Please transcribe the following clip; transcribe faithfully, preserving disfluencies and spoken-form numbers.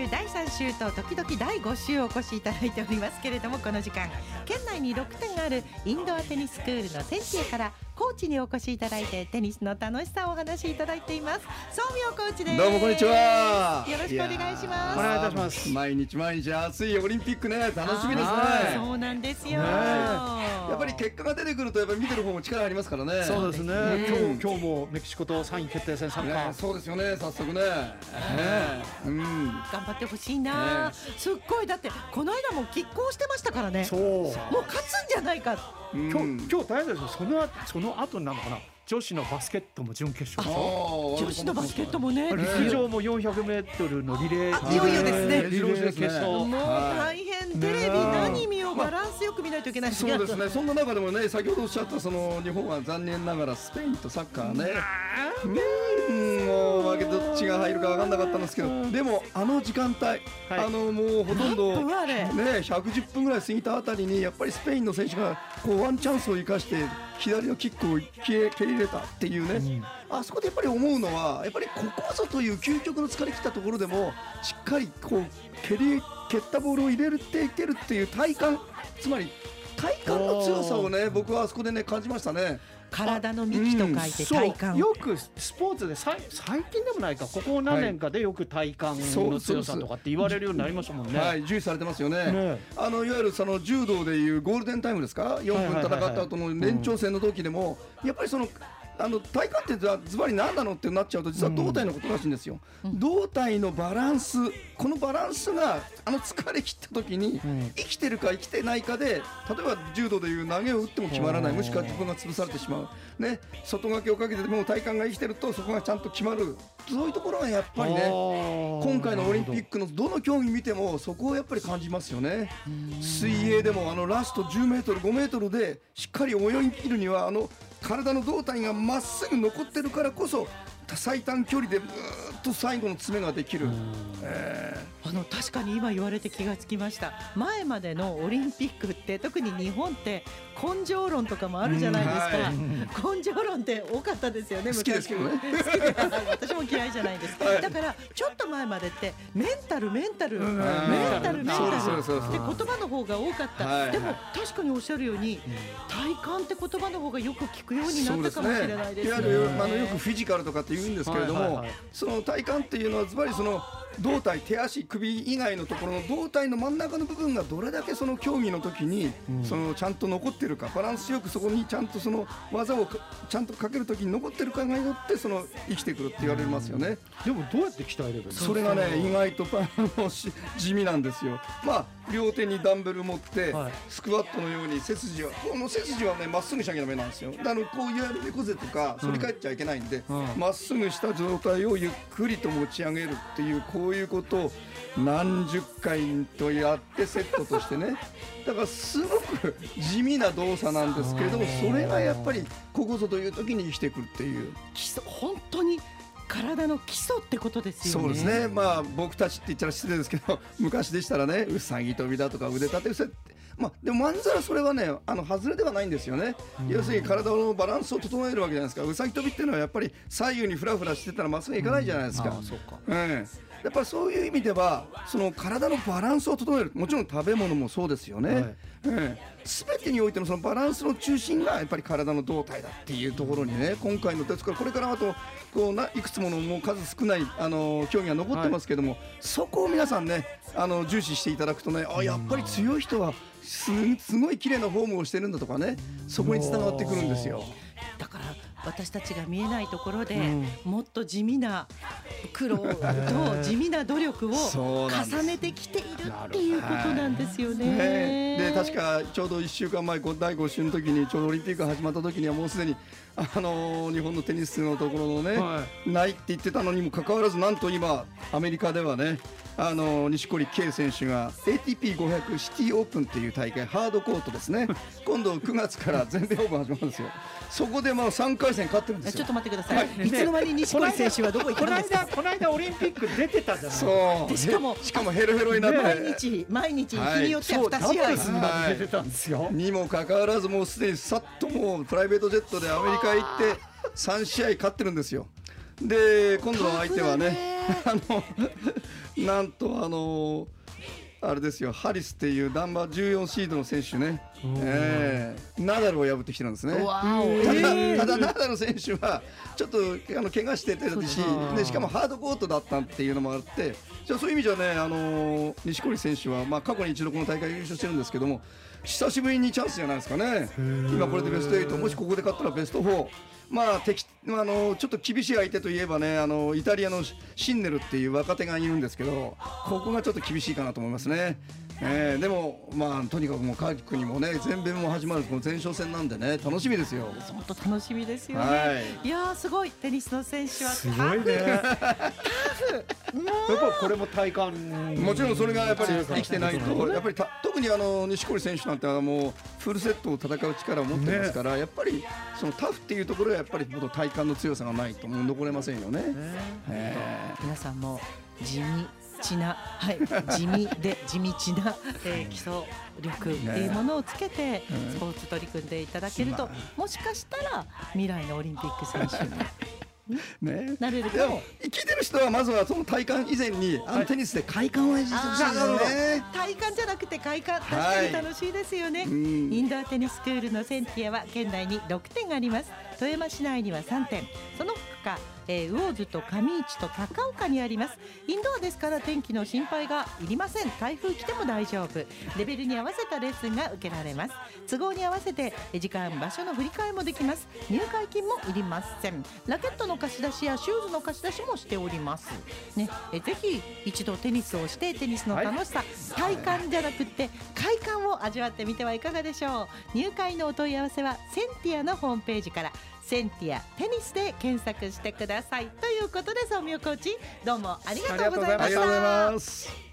だいさん週と時々だいご週お越しいただいておりますけれども、この時間県内にろくてんあるインドアテニススクールの先生からコーチにお越しいただいてテニスの楽しさをお話しいただいています。宗明コーチです。 どうもこんにちは。 よろしくお願いします。 お願いいたします。 毎日毎日暑いオリンピックね、楽しみですね。 そうなんですよ、 ね、やっぱり結果が出てくるとやっぱり見てる方も力ありますからね。 そうですね、 うん、 今日今日もメキシコとさんい決定戦参加、 ね、そうですよね、早速ね、ね、うん、 頑張ってほしいな、ね、すっごい。だってこの間も拮抗してましたからね。 そうもう勝つんじゃないか、 うん、今日今日大変ですよ。そのその後なのかな、女子のバスケットも準決勝、 女子のバスケットもね、 陸上もよんひゃくメートルのリレー、 いよいよですね、 リレー決勝、 もう大変、テレビ何見よう、バランスよく見ないといけないですね。 そうですね、そんな中でもね、先ほどおっしゃったその日本は残念ながらスペインとサッカーね、うん、もう負けどっちが入るか分かんなかったんですけど、でもあの時間帯、はい、あのもうほとんどねひゃくじゅっぷんぐらい過ぎたあたりにやっぱりスペインの選手がこうワンチャンスを生かして左のキックを蹴り入れたっていうね、うん、あそこでやっぱり思うのはやっぱりここぞという究極の疲れ切ったところでもしっかりこう蹴り蹴ったボールを入れていけるっていう体幹、つまり体幹の強さをね僕はあそこでね感じましたね。 体の幹と書いて体幹、 うん、よくスポーツでさ最近でもないか、ここ何年かでよく体幹の強さとかって言われるようになりましたもんね。 はい、重視されてますよね。ね、あのいわゆるその柔道でいうゴールデンタイムですか、よんぷん戦った後の延長戦の時でもやっぱりそのあの体幹ってズバリ何なのってなっちゃうと実は胴体のことらしいんですよ、うん、胴体のバランス、このバランスがあの疲れ切った時に生きてるか生きてないかで、例えば柔道でいう投げを打っても決まらない、もしくは自分が潰されてしまう、ね、外掛けをかけても体幹が生きてるとそこがちゃんと決まる、そういうところがやっぱりね今回のオリンピックのどの競技見てもそこをやっぱり感じますよね。水泳でもあのラストじゅうメートルごメートルでしっかり泳ぎ切るにはあの体の胴体がまっすぐ残ってるからこそ最短距離でずっと最後の詰めができる、えー、あの確かに今言われて気がつきました。前までのオリンピックって特に日本って根性論とかもあるじゃないですか、はい、根性論って多かったですよね。 好きですけどね私も嫌いじゃないです、はい、だからちょっと前までってメンタルメンタルメンタルメンタルって言葉の方が多かった、はい、でも確かにおっしゃるように体幹って言葉の方がよく聞くようになったかもしれないですね。 いわゆるあのよくフィジカルとかって言うんですけれども、はいはいはい、その体幹っていうのはズバリその胴体、手足、首以外のところの胴体の真ん中の部分がどれだけその競技の時にそのちゃんと残ってるか、バランスよくそこにちゃんとその技をちゃんとかける時に残ってるかがよってその生きてくるって言われますよね。 でもどうやって鍛えればいいの？ それがね意外とあの地味なんですよ。まあ両手にダンベル持ってスクワットのように背筋はこの背筋はねまっすぐしなきゃダメなんですよ。あのこういわゆる猫背とか反り返っちゃいけないんでまっすぐした状態をゆっくりと持ち上げるっていうこういうことを何十回とやってセットとしてね、だからすごく地味な動作なんですけれども、それがやっぱりここぞという時に生きてくるっていう基礎、本当に体の基礎ってことですよね。 そうですね、まあ僕たちって言ったら失礼ですけど昔でしたらねうさぎ跳びだとか腕立て伏せって、まあ、でもまんざらそれはねあの外れではないんですよね。要するに体のバランスを整えるわけじゃないですか。うさぎ跳びっていうのはやっぱり左右にフラフラしてたらまっすぐいかないじゃないですか。 あ、そうか、 うん、やっぱりそういう意味ではその体のバランスを整える、もちろん食べ物もそうですよね、はい、うん、全てにおいてのそのバランスの中心がやっぱり体の胴体だっていうところにね、今回のですからこれからあとこうないくつものもう数少ないあの競技が残ってますけども、はい、そこを皆さんねあの重視していただくとね、あやっぱり強い人はす, すごい綺麗なフォームをしてるんだとかね、そこにつながってくるんですよ。 だから私たちが見えないところで、うん、もっと地味な苦労と地味な努力を重ねてきているっていうことなんですよね。 ねで確かちょうどいっしゅうかんまえだいご週の時にちょうどオリンピックが始まった時にはもうすでにあのー、日本のテニスのところのね、はい、ないって言ってたのにもかかわらずなんと今アメリカではねあの錦織圭選手が エーティーピーごひゃく シティオープンっていう大会ハードコートですね今度くがつから全米オープン始まるんですよ。そこでまあさんかい戦勝ってるんですよ。 ちょっと待ってください、はい、いつの間に錦織選手はどこ行ったんですか。 この間オリンピック出てたじゃない。 そうでしかもしかもヘロヘロになって毎日毎日日によってはに試合、 はい、ダブルスにまで出てたんですよ、 はい、にもかかわらずもうすでにさっともうプライベートジェットでアメリカ行ってさん試合勝ってるんですよ。で今度の相手はねあのなんとあのあれですよ、ハリスっていうナンバーじゅうよんシードの選手ね、えー、ナダルを破ってきてるんですね。 わただ、ただナダル選手はちょっとあの怪我しててるし、でしかもハードコートだったっていうのもあって、じゃあそういう意味じゃね、あの錦織選手は、まあ、過去に一度この大会優勝してるんですけども、久しぶりにチャンスじゃないですかね。今これでベストエイト、もしここで勝ったらベストフォー、まあ、敵あのちょっと厳しい相手といえばね、あのイタリアのシンネルっていう若手がいるんですけど、ここがちょっと厳しいかなと思いますね。えー、でも、まあ、とにかくもう各国もね、全米も始まるこの前哨戦なんでね、楽しみですよ。 本当楽しみですよね。 はい、 いやーすごい、テニスの選手はすごいね。タフ。やっぱこれも体感。 もちろんそれがやっぱり生きてないと、やっぱりた特にあの錦織選手なんてはもうフルセットを戦う力を持ってますから、ね、やっぱりそのタフっていうところはやっぱり体幹の強さがないともう残れませんよね。えー、 皆さんも地味地な、はい、地味で地道な、えー、基礎力っていうものをつけてスポーツ取り組んでいただけると、もしかしたら未来のオリンピック選手にね、なれるかも。 生きてる人はまずはその体幹以前に、あのテニスで快感を演じてほしいですね。 体幹じゃなくて快感、確かに楽しいですよね。はい、インドアテニススクールのセンティアは県内にろくてんあります。富山市内にはさんてん、その他、えー、魚津と上市と高岡にあります。インドアですから天気の心配がいりません。台風来ても大丈夫。レベルに合わせたレッスンが受けられます。都合に合わせて時間場所の振り替えもできます。入会金もいりません。ラケットの貸し出しやシューズの貸し出しもしております、ね、えぜひ一度テニスをしてテニスの楽しさ、はい、体感じゃなくって快感を味わってみてはいかがでしょう。入会のお問い合わせはセンティアのホームページからセンティアテニスで検索してください。ということで、ソミオコーチどうもありがとうございました。 ありがとうございます。